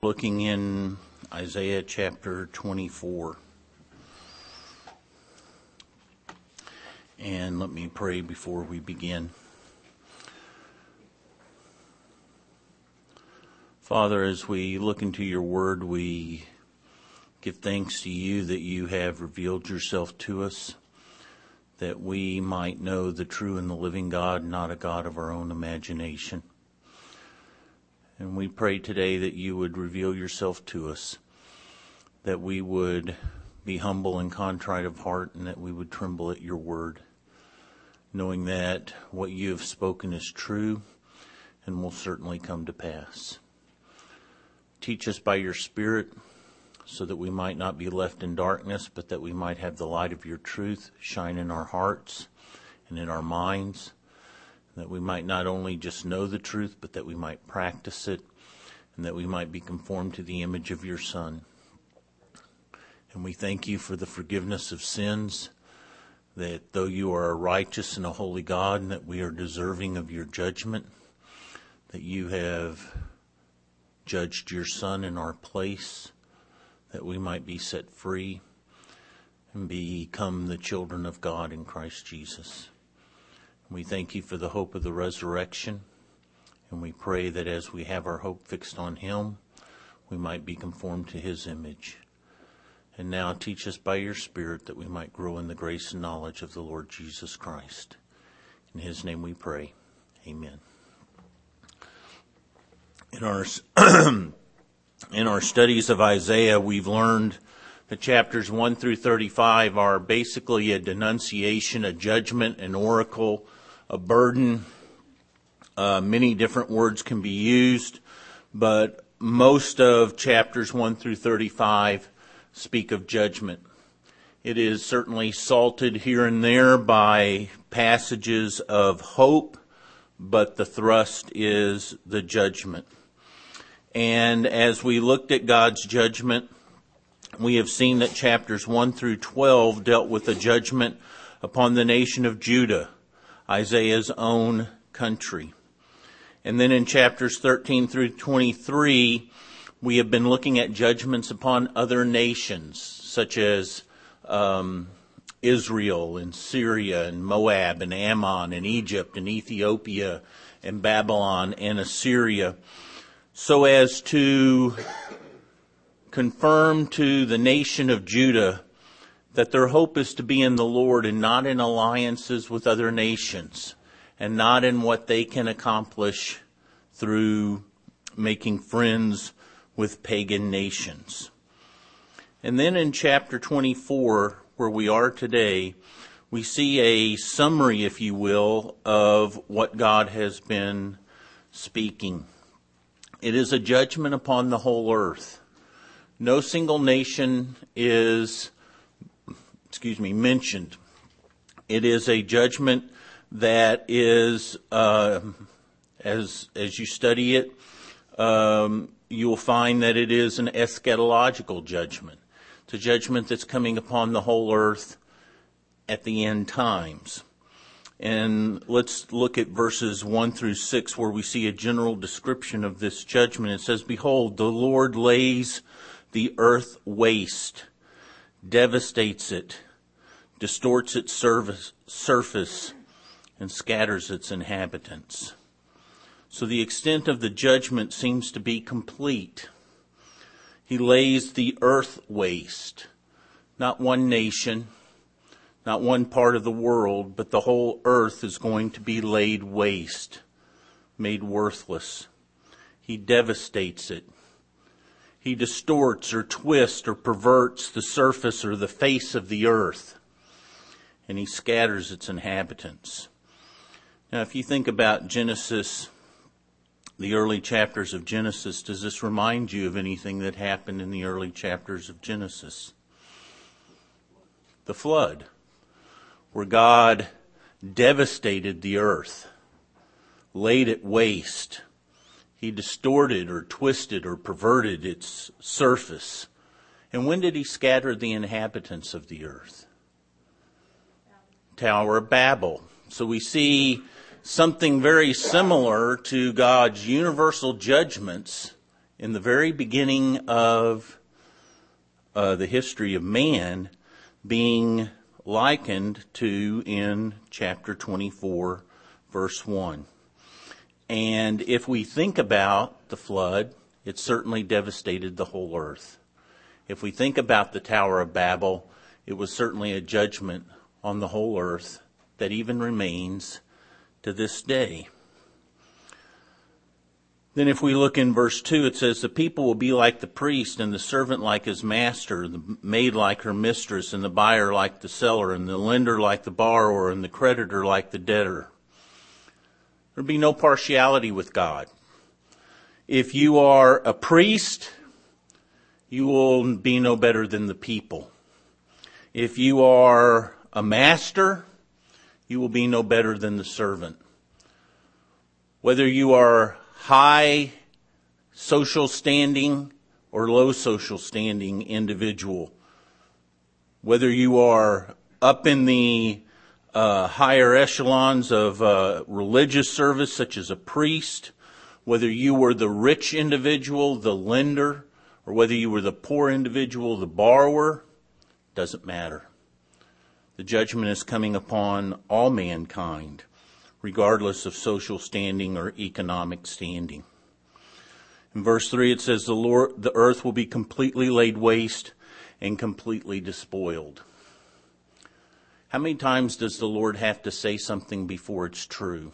looking in Isaiah chapter 24. And let me pray before we begin. Father, as we look into your word, we give thanks to you that you have revealed yourself to us, that we might know the true and the living God, not a God of our own imagination. And we pray today that you would reveal yourself to us, that we would be humble and contrite of heart, and that we would tremble at your word, knowing that what you have spoken is true and will certainly come to pass. Teach us by your Spirit so that we might not be left in darkness, but that we might have the light of your truth shine in our hearts and in our minds, that we might not only just know the truth, but that we might practice it, and that we might be conformed to the image of your Son. And we thank you for the forgiveness of sins, that though you are a righteous and a holy God, and that we are deserving of your judgment, that you have judged your Son in our place, that we might be set free and become the children of God in Christ Jesus. We thank you for the hope of the resurrection, and we pray that as we have our hope fixed on him, we might be conformed to his image. And now teach us by your Spirit that we might grow in the grace and knowledge of the Lord Jesus Christ. In his name we pray. Amen. In our studies of Isaiah, we've learned that chapters 1 through 35 are basically a denunciation, a judgment, an oracle, a burden. Many different words can be used, but most of chapters 1 through 35 speak of judgment. It is certainly salted here and there by passages of hope, but the thrust is the judgment. And as we looked at God's judgment, we have seen that chapters 1 through 12 dealt with a judgment upon the nation of Judah, Isaiah's own country. And then in chapters 13 through 23, we have been looking at judgments upon other nations, such as Israel and Syria and Moab and Ammon and Egypt and Ethiopia and Babylon and Assyria, so as to confirm to the nation of Judah that their hope is to be in the Lord and not in alliances with other nations, and not in what they can accomplish through making friends with pagan nations. And then in chapter 24, where we are today, we see a summary, if you will, of what God has been speaking. It is a judgment upon the whole earth. No single nation is, mentioned. It is a judgment that is, as you study it, you will find that it is an eschatological judgment. It's a judgment that's coming upon the whole earth at the end times. And let's look at verses 1 through 6, where we see a general description of this judgment. It says, "Behold, the Lord lays the earth waste, devastates it, distorts its surface, and scatters its inhabitants." So the extent of the judgment seems to be complete. He lays the earth waste. Not one nation, not one part of the world, but the whole earth is going to be laid waste, made worthless. He devastates it. He distorts or twists or perverts the surface or the face of the earth, and he scatters its inhabitants. Now, if you think about Genesis, the early chapters of Genesis, does this remind you of anything that happened in the early chapters of Genesis? The flood, where God devastated the earth, laid it waste. He distorted or twisted or perverted its surface. And when did he scatter the inhabitants of the earth? Tower of Babel. So we see something very similar to God's universal judgments in the very beginning of the history of man being likened to in chapter 24, verse 1. And if we think about the flood, it certainly devastated the whole earth. If we think about the Tower of Babel, it was certainly a judgment on the whole earth that even remains to this day. Then if we look in verse 2, it says, the people will be like the priest, and the servant like his master, the maid like her mistress, and the buyer like the seller, and the lender like the borrower, and the creditor like the debtor. There'll be no partiality with God. If you are a priest, you will be no better than the people. If you are a master, you will be no better than the servant. Whether you are high social standing or low social standing individual, whether you are up in the higher echelons of religious service such as a priest, whether you were the rich individual, the lender, or whether you were the poor individual, the borrower, doesn't matter. The judgment is coming upon all mankind, regardless of social standing or economic standing. In verse 3 it says, the earth will be completely laid waste and completely despoiled. How many times does the Lord have to say something before it's true?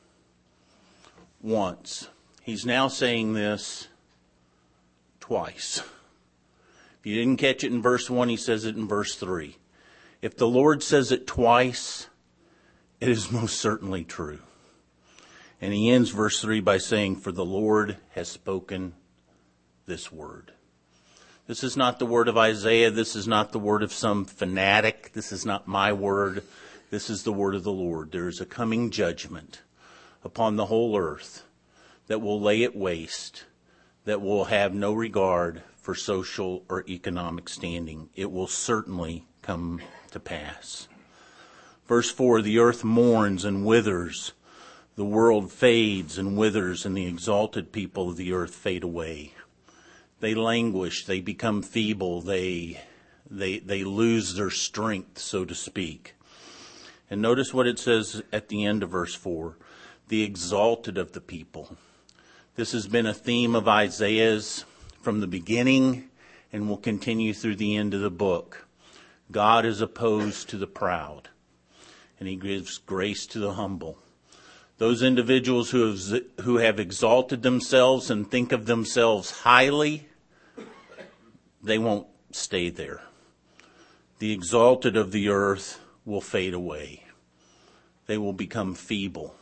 Once. He's now saying this twice. If you didn't catch it in verse 1, he says it in verse 3. If the Lord says it twice, it is most certainly true. And he ends verse 3 by saying, for the Lord has spoken this word. This is not the word of Isaiah. This is not the word of some fanatic. This is not my word. This is the word of the Lord. There is a coming judgment upon the whole earth that will lay it waste, that will have no regard for social or economic standing. It will certainly come to pass. Verse 4, the earth mourns and withers. The world fades and withers, and the exalted people of the earth fade away. They languish, they become feeble, they lose their strength, so to speak. And notice what it says at the end of verse 4, the exalted of the people. This has been a theme of Isaiah's from the beginning and will continue through the end of the book. God is opposed to the proud, and he gives grace to the humble. Those individuals who have exalted themselves and think of themselves highly, they won't stay there. The exalted of the earth will fade away. They will become feeble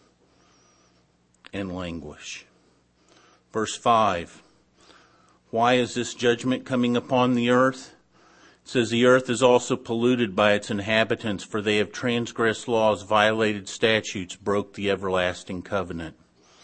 and languish. Verse 5, why is this judgment coming upon the earth? It says, the earth is also polluted by its inhabitants, for they have transgressed laws, violated statutes, broke the everlasting covenant.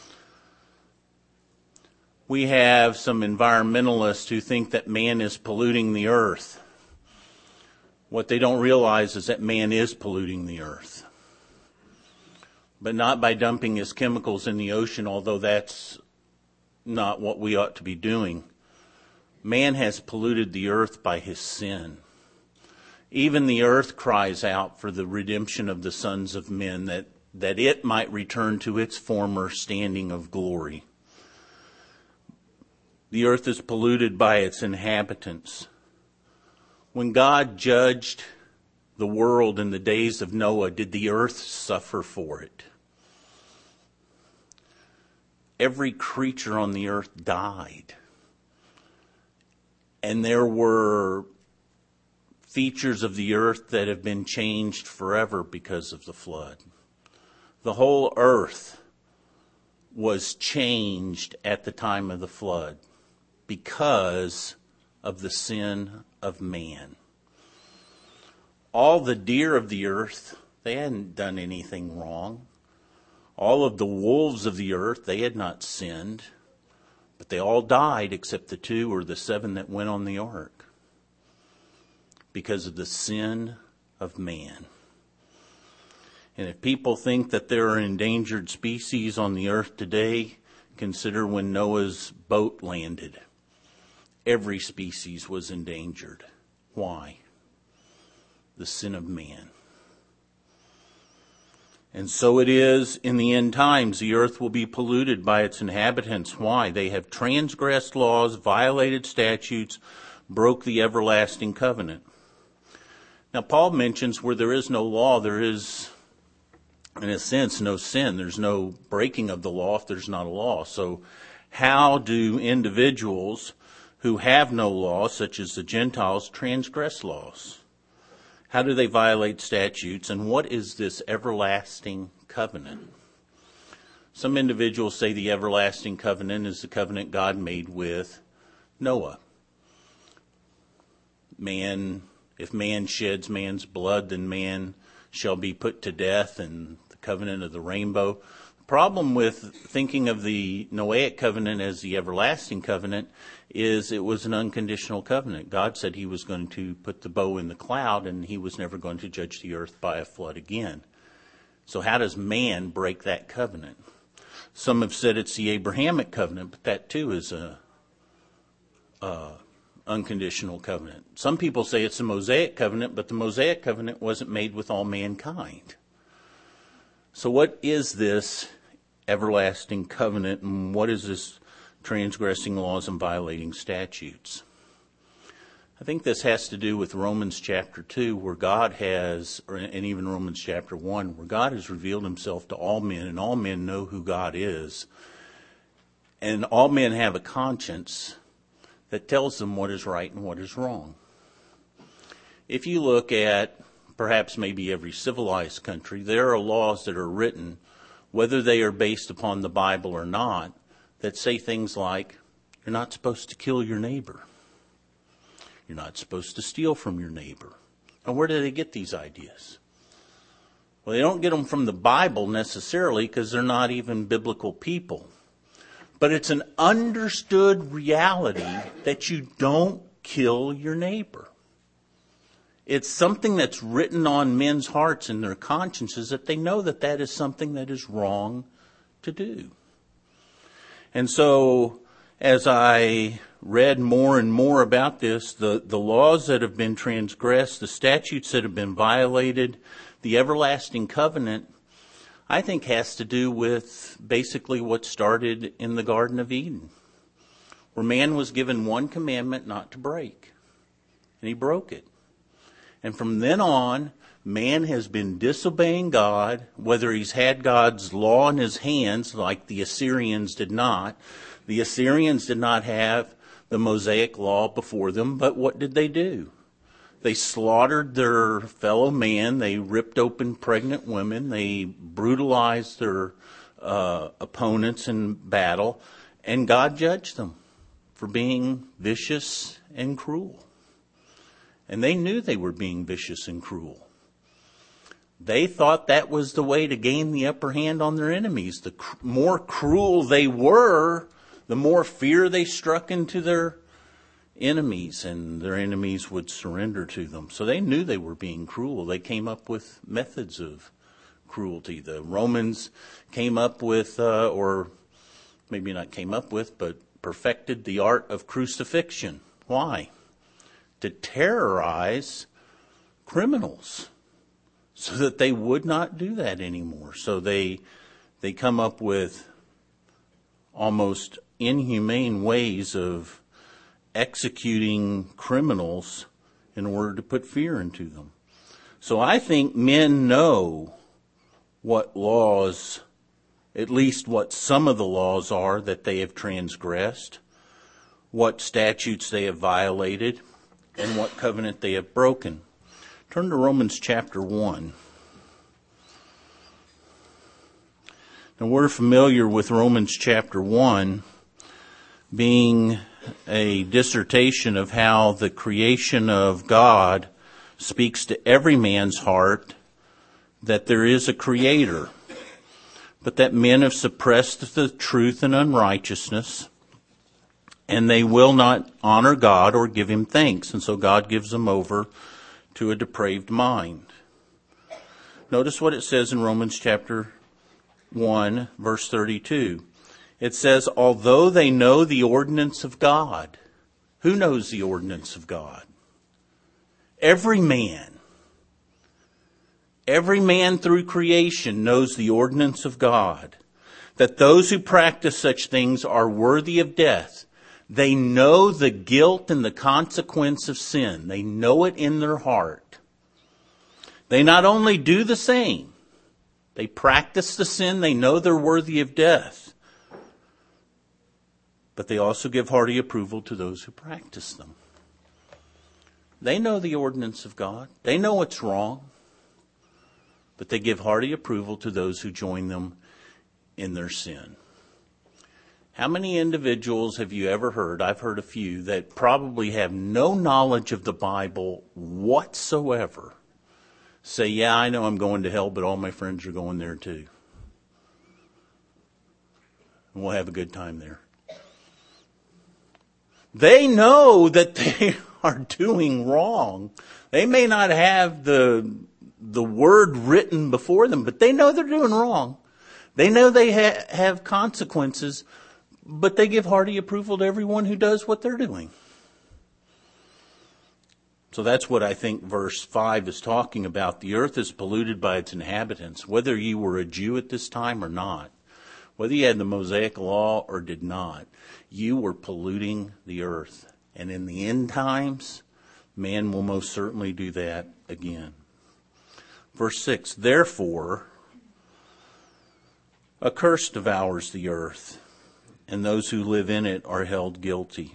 We have some environmentalists who think that man is polluting the earth. What they don't realize is that man is polluting the earth. But not by dumping his chemicals in the ocean, although that's not what we ought to be doing. Man has polluted the earth by his sin. Even the earth cries out for the redemption of the sons of men, that it might return to its former standing of glory. The earth is polluted by its inhabitants. When God judged the world in the days of Noah, did the earth suffer for it? Every creature on the earth died. And there were features of the earth that have been changed forever because of the flood. The whole earth was changed at the time of the flood because of the sin of man. All the deer of the earth, they hadn't done anything wrong. All of the wolves of the earth, they had not sinned. But they all died except the 2 or the 7 that went on the ark because of the sin of man. And if people think that there are endangered species on the earth today, Consider when Noah's boat landed. Every species was endangered. Why? The sin of man. And so it is in the end times. The earth will be polluted by its inhabitants. Why? They have transgressed laws, violated statutes, broke the everlasting covenant. Now, Paul mentions where there is no law, there is, in a sense, no sin. There's no breaking of the law if there's not a law. So how do individuals who have no law, such as the Gentiles, transgress laws? How do they violate statutes? And what is this everlasting covenant? Some individuals say the everlasting covenant is the covenant God made with Noah. If man sheds man's blood, then man shall be put to death, and the covenant of the rainbow. The problem with thinking of the Noahic covenant as the everlasting covenant is it was an unconditional covenant. God said he was going to put the bow in the cloud, and he was never going to judge the earth by a flood again. So how does man break that covenant? Some have said it's the Abrahamic covenant, but that too is a unconditional covenant. Some people say it's the Mosaic covenant, but the Mosaic covenant wasn't made with all mankind. So what is this everlasting covenant, and what is this transgressing laws and violating statutes? I think this has to do with Romans chapter 2, where God has, and even Romans chapter 1, where God has revealed himself to all men, and all men know who God is. And all men have a conscience that tells them what is right and what is wrong. If you look at perhaps maybe every civilized country, there are laws that are written, whether they are based upon the Bible or not, that say things like, you're not supposed to kill your neighbor. You're not supposed to steal from your neighbor. Now, where do they get these ideas? Well, they don't get them from the Bible necessarily, because they're not even biblical people. But it's an understood reality that you don't kill your neighbor. It's something that's written on men's hearts and their consciences, that they know that that is something that is wrong to do. And so, as I read more and more about this, the laws that have been transgressed, the statutes that have been violated, the everlasting covenant, I think has to do with basically what started in the Garden of Eden, where man was given one commandment not to break, and he broke it. And from then on, man has been disobeying God, whether he's had God's law in his hands, like the Assyrians did not. The Assyrians did not have the Mosaic law before them, but what did they do? They slaughtered their fellow man. They ripped open pregnant women. They brutalized their opponents in battle. And God judged them for being vicious and cruel. And they knew they were being vicious and cruel. They thought that was the way to gain the upper hand on their enemies. The more cruel they were, the more fear they struck into their enemies, and their enemies would surrender to them. So they knew they were being cruel. They came up with methods of cruelty. The Romans came up with, or maybe not came up with, but perfected the art of crucifixion. Why? To terrorize criminals, so that they would not do that anymore. So they come up with almost inhumane ways of executing criminals in order to put fear into them. So I think men know what laws, at least what some of the laws are that they have transgressed, what statutes they have violated, and what covenant they have broken. Turn to Romans chapter 1. Now, we're familiar with Romans chapter 1 being a dissertation of how the creation of God speaks to every man's heart that there is a creator, but that men have suppressed the truth in unrighteousness, and they will not honor God or give him thanks. And so God gives them over to a depraved mind. Notice what it says in Romans chapter 1, verse 32. It says, although they know the ordinance of God. Who knows the ordinance of God? Every man. Every man through creation knows the ordinance of God. That those who practice such things are worthy of death. They know the guilt and the consequence of sin. They know it in their heart. They not only do the same, they practice the sin, they know they're worthy of death. But they also give hearty approval to those who practice them. They know the ordinance of God. They know it's wrong. But they give hearty approval to those who join them in their sin. How many individuals have you ever heard, I've heard a few, that probably have no knowledge of the Bible whatsoever, say, yeah, I know I'm going to hell, but all my friends are going there too. And we'll have a good time there. They know that they are doing wrong. They may not have the word written before them, but they know they're doing wrong. They know they have consequences, but they give hearty approval to everyone who does what they're doing. So that's what I think verse 5 is talking about. The earth is polluted by its inhabitants, whether you were a Jew at this time or not, whether you had the Mosaic law or did not, you were polluting the earth. And in the end times, man will most certainly do that again. Verse 6, therefore, a curse devours the earth, and those who live in it are held guilty.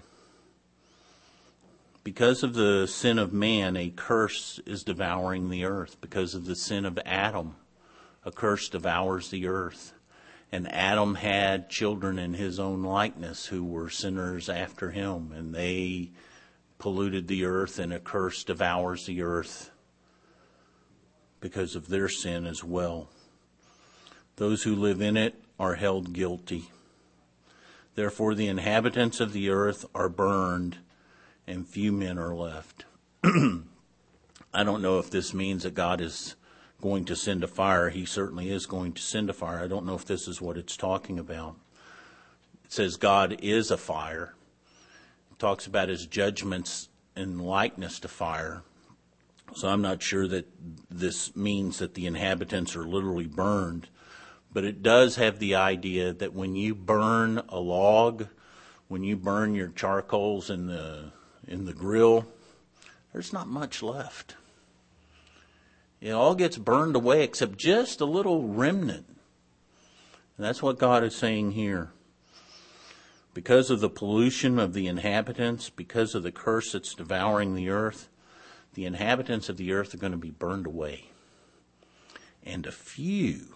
Because of the sin of man, a curse is devouring the earth. Because of the sin of Adam, a curse devours the earth. And Adam had children in his own likeness who were sinners after him, and they polluted the earth, and a curse devours the earth because of their sin as well. Those who live in it are held guilty. Therefore, the inhabitants of the earth are burned, and few men are left. I don't know if this means that God is going to send a fire. He certainly is going to send a fire. I don't know if this is what it's talking about. It says God is a fire. It talks about his judgments in likeness to fire. So I'm not sure that this means that the inhabitants are literally burned. But it does have the idea that when you burn a log, when you burn your charcoals in the grill, there's not much left. It all gets burned away except just a little remnant. And that's what God is saying here. Because of the pollution of the inhabitants, because of the curse that's devouring the earth, the inhabitants of the earth are going to be burned away. And a few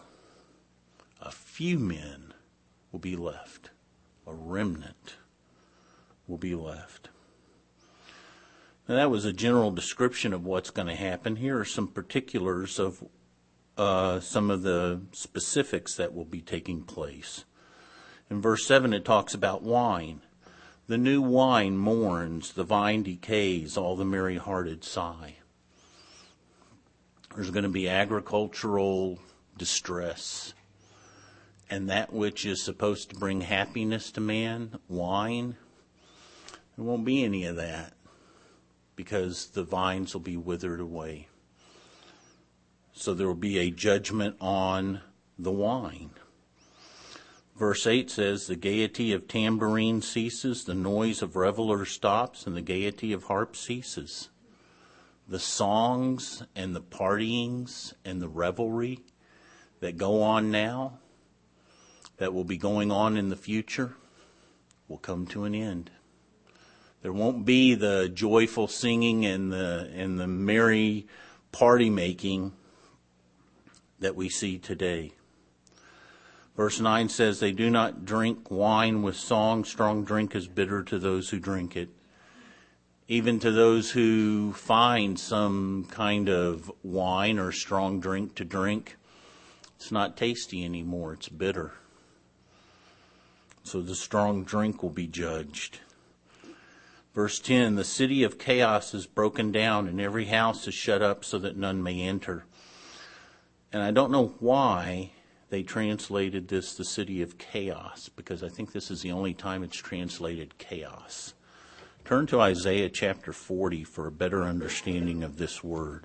men will be left. A remnant will be left. Now, that was a general description of what's going to happen. Here are some particulars of some of the specifics that will be taking place. In verse 7, it talks about wine. The new wine mourns, the vine decays, all the merry-hearted sigh. There's going to be agricultural distress. And that which is supposed to bring happiness to man, wine, there won't be any of that because the vines will be withered away. So there will be a judgment on the wine. Verse 8 says, the gaiety of tambourine ceases, the noise of revelers stops, and the gaiety of harp ceases. The songs and the partyings and the revelry that go on now, that will be going on in the future, will come to an end. There won't be the joyful singing and the merry party making that we see today. Verse 9 says, they do not drink wine with song. Strong drink is bitter to those who drink it. Even to those who find some kind of wine or strong drink to drink, it's not tasty anymore. It's bitter. So the strong drink will be judged. Verse 10, the city of chaos is broken down, and every house is shut up so that none may enter. And I don't know why they translated this the city of chaos, because I think this is the only time it's translated chaos. Turn to Isaiah chapter 40 for a better understanding of this word.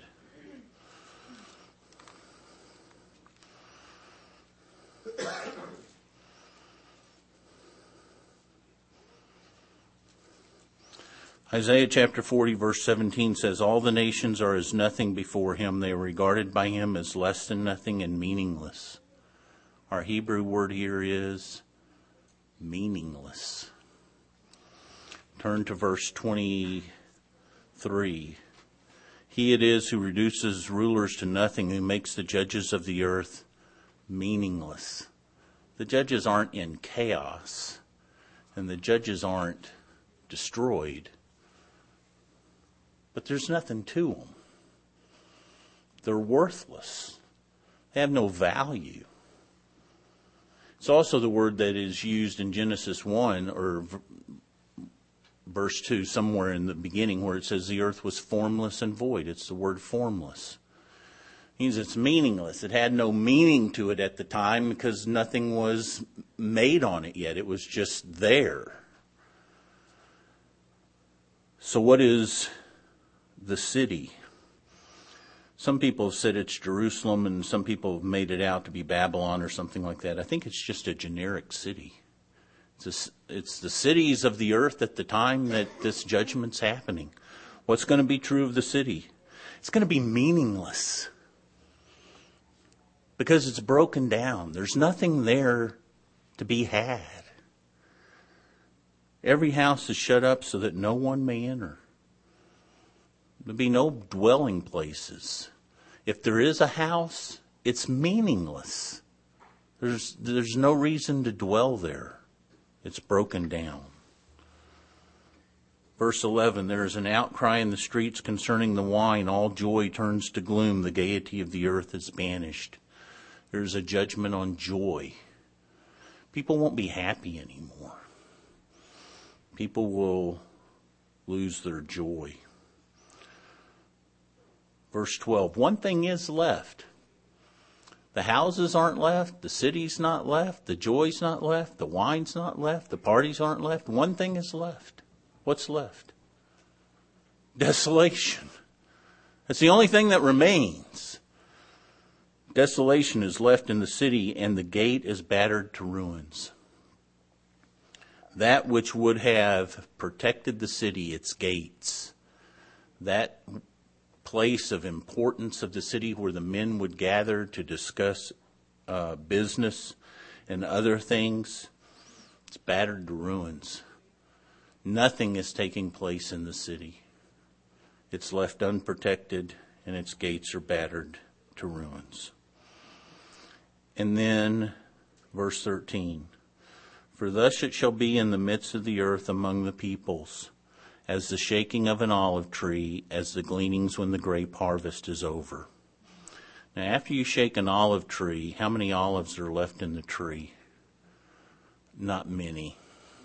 Isaiah chapter 40 verse 17 says, "All the nations are as nothing before him. They are regarded by him as less than nothing and meaningless." Our Hebrew word here is meaningless. Turn to verse 23. "He it is who reduces rulers to nothing, who makes the judges of the earth meaningless." The judges aren't in chaos, and the judges aren't destroyed. But there's nothing to them. They're worthless. They have no value. It's also the word that is used in Genesis 1 or verse 2, somewhere in the beginning, where it says the earth was formless and void. It's the word formless. It means it's meaningless. It had no meaning to it at the time because nothing was made on it yet. It was just there. So what is the city? Some people have said it's Jerusalem, and some people have made it out to be Babylon or something like that. I think it's just a generic city. It's the cities of the earth at the time that this judgment's happening. What's going to be true of the city? It's going to be meaningless because it's broken down. There's nothing there to be had. Every house is shut up so that no one may enter. There'll be no dwelling places. If there is a house, it's meaningless. There's no reason to dwell there. It's broken down. Verse 11, "There is an outcry in the streets concerning the wine. All joy turns to gloom. The gaiety of the earth is banished." There's a judgment on joy. People won't be happy anymore. People will lose their joy. Verse 12, "One thing is left. The houses aren't left. The city's not left. The joy's not left. The wine's not left. The parties aren't left. One thing is left." What's left? Desolation. That's the only thing that remains. Desolation is left in the city, and the gate is battered to ruins. That which would have protected the city, its gates, that place of importance of the city where the men would gather to discuss business and other things, it's battered to ruins. Nothing is taking place in the city. It's left unprotected, and its gates are battered to ruins. And then verse 13, "For thus it shall be in the midst of the earth among the peoples, as the shaking of an olive tree, as the gleanings when the grape harvest is over." Now, after you shake an olive tree, how many olives are left in the tree? Not many.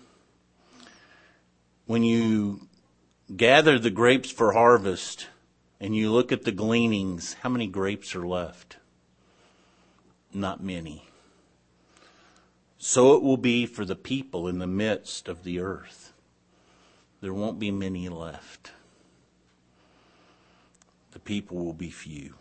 When you gather the grapes for harvest and you look at the gleanings, how many grapes are left? Not many. So it will be for the people in the midst of the earth. There won't be many left. The people will be few.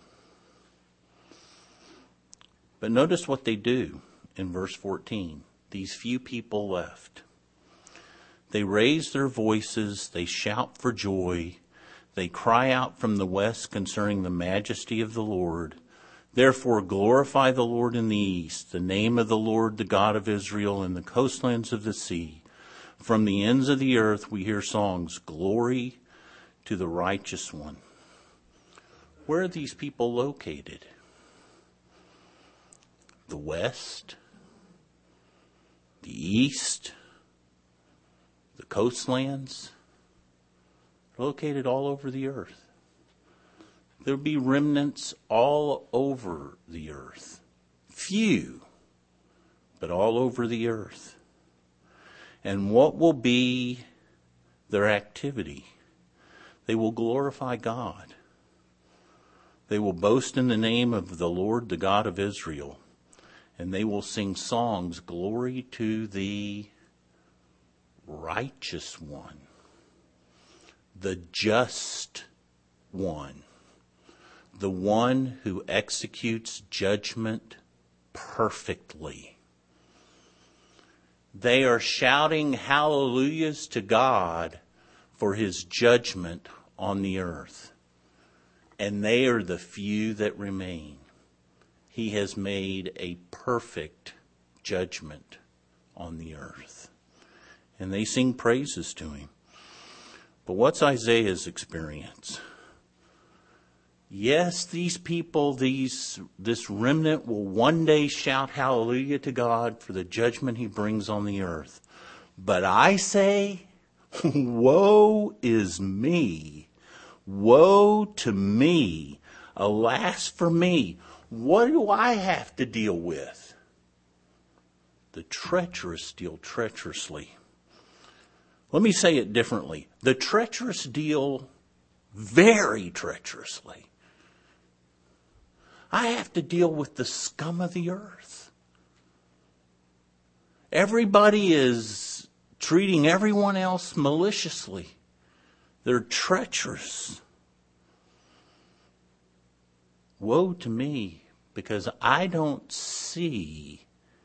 But notice what they do in verse 14. These few people left. They raise their voices, they shout for joy, they cry out from the west concerning the majesty of the Lord. Therefore glorify the Lord in the east, the name of the Lord, the God of Israel, in the coastlands of the sea. From the ends of the earth we hear songs, glory to the righteous one. Where are these people located? The west, the east, the coastlands, located all over the earth. There'll be remnants all over the earth. Few, but all over the earth. And what will be their activity? They will glorify God. They will boast in the name of the Lord, the God of Israel. And they will sing songs, glory to the righteous one, the just one, the one who executes judgment perfectly. They are shouting hallelujahs to God for his judgment on the earth. And they are the few that remain. He has made a perfect judgment on the earth. And they sing praises to him. But what's Isaiah's experience? Yes, these people, this remnant will one day shout hallelujah to God for the judgment he brings on the earth. But I say, woe is me. Woe to me. Alas for me. What do I have to deal with? The treacherous deal treacherously. Let me say it differently. The treacherous deal very treacherously. I have to deal with the scum of the earth. Everybody is treating everyone else maliciously. They're treacherous. Woe to me, because I don't see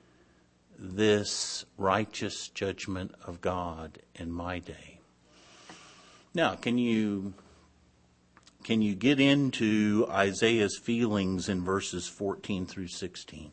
this righteous judgment of God in my day. Now, can you get into Isaiah's feelings in verses 14 through 16?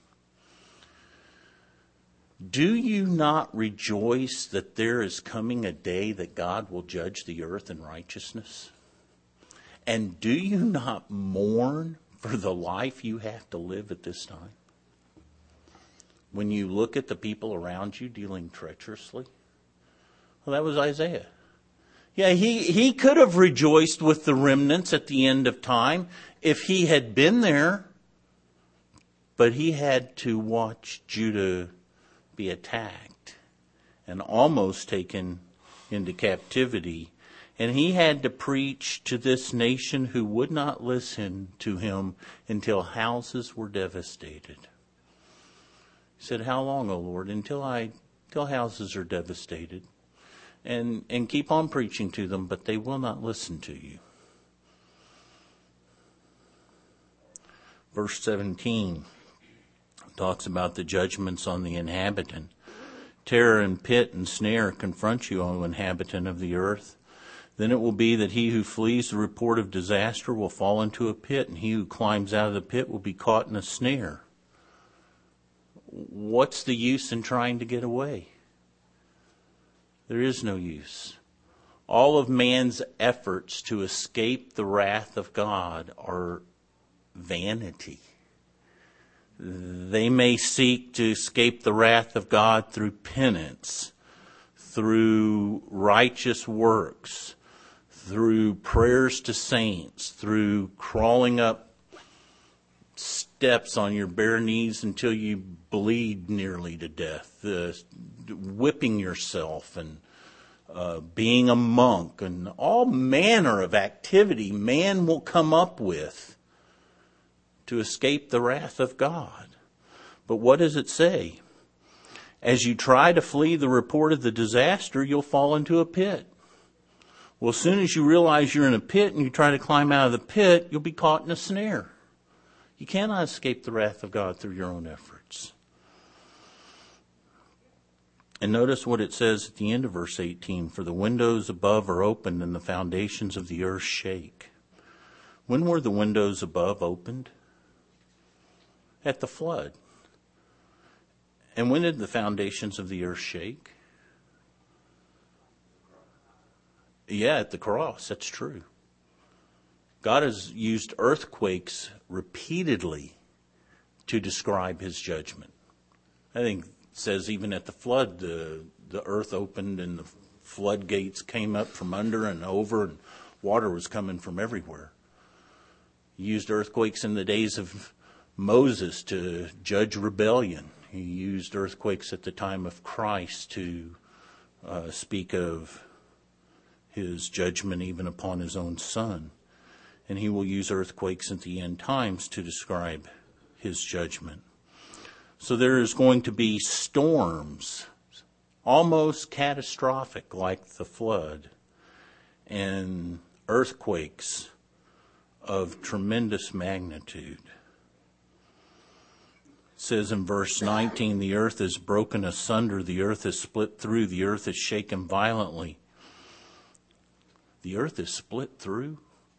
Do you not rejoice that there is coming a day that God will judge the earth in righteousness? And do you not mourn for the life you have to live at this time? When you look at the people around you dealing treacherously? Well, that was Isaiah. Yeah, he could have rejoiced with the remnants at the end of time if he had been there. But he had to watch Judah be attacked and almost taken into captivity. And he had to preach to this nation who would not listen to him until houses were devastated. He said, how long, O Lord, until houses are devastated? And keep on preaching to them, but they will not listen to you. Verse 17 talks about the judgments on the inhabitant. Terror and pit and snare confront you, O inhabitant of the earth. Then it will be that he who flees the report of disaster will fall into a pit, and he who climbs out of the pit will be caught in a snare. What's the use in trying to get away? There is no use. All of man's efforts to escape the wrath of God are vanity. They may seek to escape the wrath of God through penance, through righteous works, through prayers to saints, through crawling up steps on your bare knees until you bleed nearly to death, whipping yourself and being a monk, and all manner of activity man will come up with to escape the wrath of God. But what does it say? As you try to flee the report of the disaster, you'll fall into a pit. Well, as soon as you realize you're in a pit and you try to climb out of the pit, you'll be caught in a snare. You cannot escape the wrath of God through your own efforts. And notice what it says at the end of verse 18. For the windows above are opened and the foundations of the earth shake. When were the windows above opened? At the flood. And when did the foundations of the earth shake? Yeah, at the cross. That's true. God has used earthquakes repeatedly to describe his judgment. I think it says even at the flood, the earth opened and the floodgates came up from under and over, and water was coming from everywhere. He used earthquakes in the days of Moses to judge rebellion. He used earthquakes at the time of Christ to speak of his judgment even upon his own son. And he will use earthquakes at the end times to describe his judgment. So there is going to be storms, almost catastrophic like the flood, and earthquakes of tremendous magnitude. It says in verse 19, the earth is broken asunder, the earth is split through, the earth is shaken violently. The earth is split through?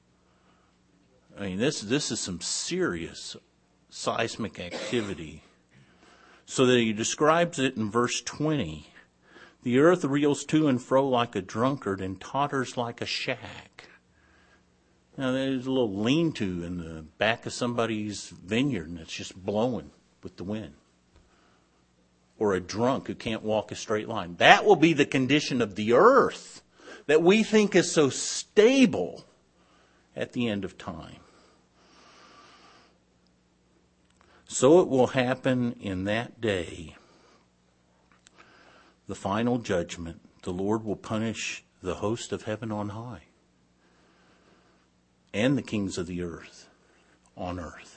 I mean, this is some serious seismic activity. So that he describes it in verse 20. The earth reels to and fro like a drunkard and totters like a shack. Now, there's a little lean-to in the back of somebody's vineyard, and it's just blowing with the wind. Or a drunk who can't walk a straight line. That will be the condition of the earth that we think is so stable at the end of time. So it will happen in that day, the final judgment. The Lord will punish the host of heaven on high and the kings of the earth on earth.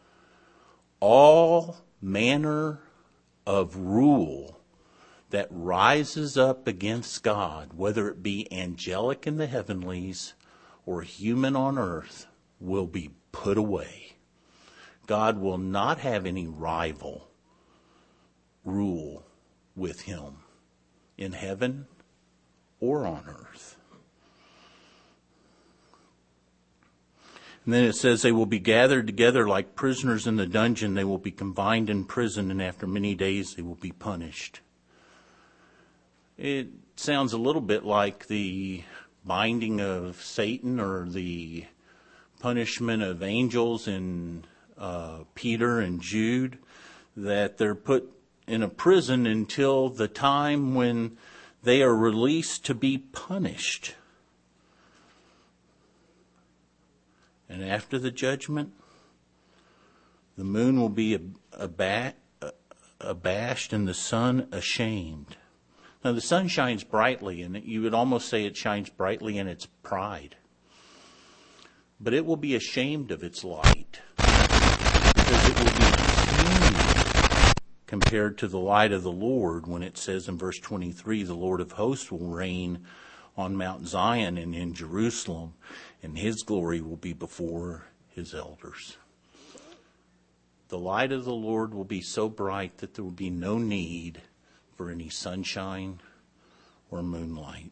All manner of rule that rises up against God, whether it be angelic in the heavenlies or human on earth, will be put away. God will not have any rival rule with him in heaven or on earth. And then it says they will be gathered together like prisoners in the dungeon. They will be confined in prison, and after many days they will be punished. It sounds a little bit like the binding of Satan or the punishment of angels in Peter and Jude, that they're put in a prison until the time when they are released to be punished. And after the judgment, the moon will be abashed and the sun ashamed. Now the sun shines brightly, and you would almost say it shines brightly in its pride. But it will be ashamed of its light, because it will be puny compared to the light of the Lord, when it says in verse 23, the Lord of hosts will reign on Mount Zion and in Jerusalem, and his glory will be before his elders. The light of the Lord will be so bright that there will be no need for any sunshine or moonlight.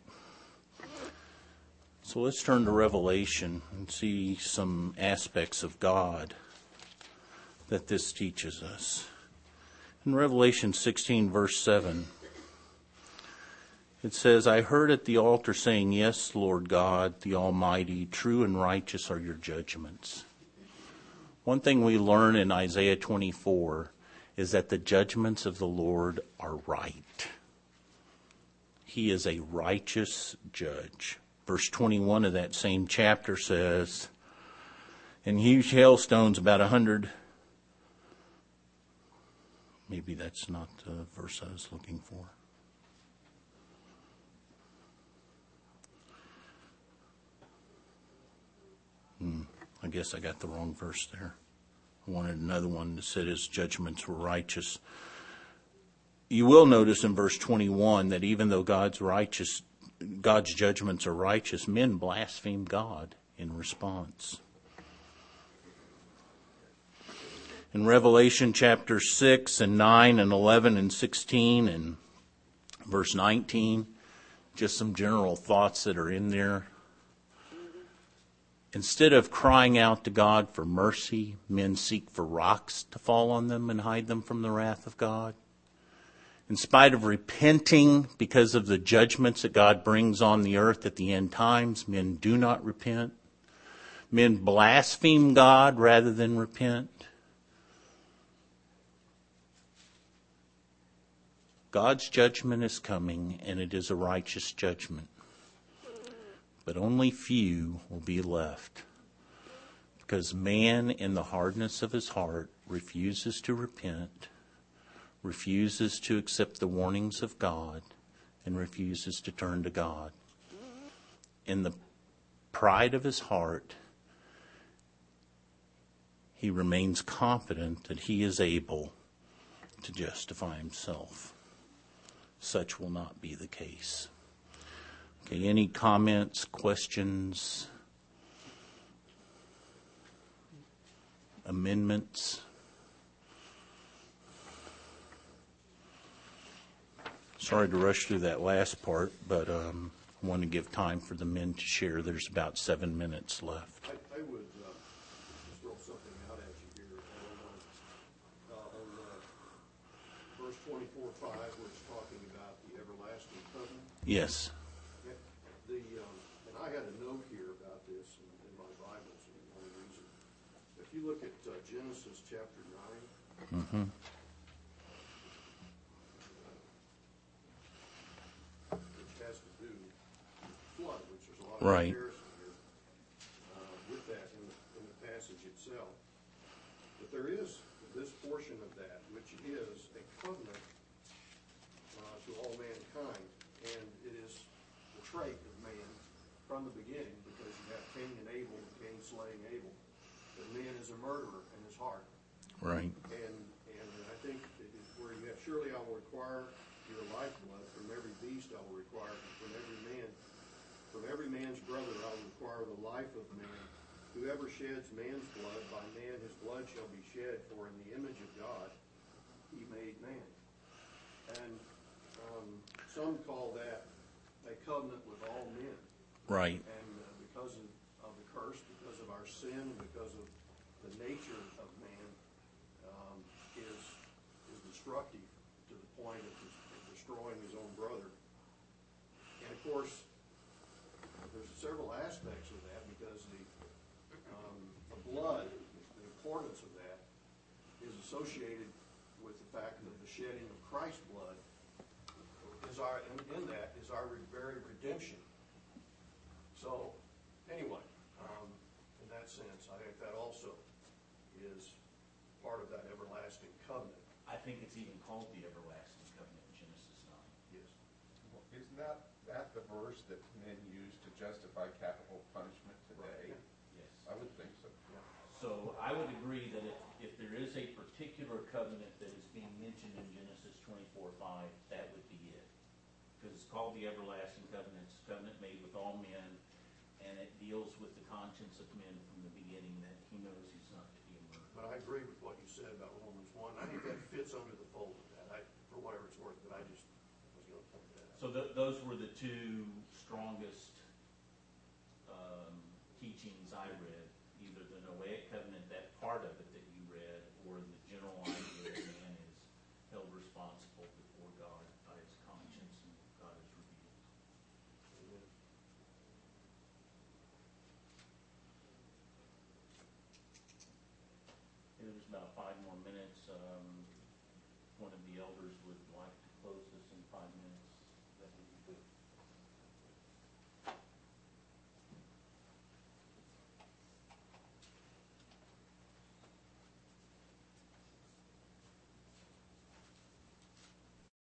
So let's turn to Revelation and see some aspects of God that this teaches us. In Revelation 16, verse 7, it says, I heard at the altar saying, yes, Lord God, the Almighty, true and righteous are your judgments. One thing we learn in Isaiah 24 is that the judgments of the Lord are right. He is a righteous judge. Verse 21 of that same chapter says, and huge hailstones about 100. Maybe that's not the verse I was looking for. I guess I got the wrong verse there. I wanted another one that said his judgments were righteous. You will notice in verse 21 that even though God's judgments are righteous, men blaspheme God in response. In Revelation chapter 6 and 9 and 11 and 16 and verse 19, just some general thoughts that are in there. Instead of crying out to God for mercy, men seek for rocks to fall on them and hide them from the wrath of God. In spite of repenting because of the judgments that God brings on the earth at the end times, men do not repent. Men blaspheme God rather than repent. God's judgment is coming, and it is a righteous judgment. But only few will be left, because man, in the hardness of his heart, refuses to repent, refuses to accept the warnings of God, and refuses to turn to God. In the pride of his heart, he remains confident that he is able to justify himself. Such will not be the case. Okay, any comments, questions, amendments? Sorry to rush through that last part, but I want to give time for the men to share. There's about 7 minutes left. I would just throw something out at you here. On verse 24:5, where it's talking about the everlasting covenant. Yes. And I had a note here about this in my Bible, so the only reason. If you look at Genesis chapter 9. Mm-hmm. Which has to do with flood, which there's a lot of Right. comparison here with that in the passage itself. But there is this portion of that, which is a covenant to all mankind, and it is the trait of man from the beginning, because you have Cain and Abel, and Cain slaying Abel. But man is a murderer in his heart. Right. And I think it is where you have, surely I will require your lifeblood from every beast. I will require from every man's brother I will require the life of man. Whoever sheds man's blood, by man his blood shall be shed, for in the image of God he made man. And some call that a covenant with all men. Right. And because of the curse, because of our sin, because of the nature of man, is destructive to the point of destroying his own brother. And of course, there's several aspects of that, because the blood, the importance of that, is associated with the fact that the shedding of Christ's blood is in that is our very redemption. So, anyway, in that sense, I think that also is part of that everlasting covenant. I think it's even called the everlasting covenant in Genesis 9. Yes. Well, isn't that the verse that men use to justify capital punishment today? Yes. I would think so. Yeah. So I would agree that if there is a particular covenant that is being mentioned in Genesis 24:5, that would be it. Because it's called the everlasting covenant. It's a covenant made with all men, and it deals with the conscience of men from the beginning, that he knows he's not to be a murderer. But I agree with what you said about Romans 1. I think that fits under the fold of that, for whatever it's worth, but I just was going to point that out. So those were the two strongest teachings I read, either the Noahic covenant, that part of it that you read, or the general idea that man is held responsible before God by his conscience, and God is revealed. Amen. Okay, there's about 5 more minutes. One of the elders would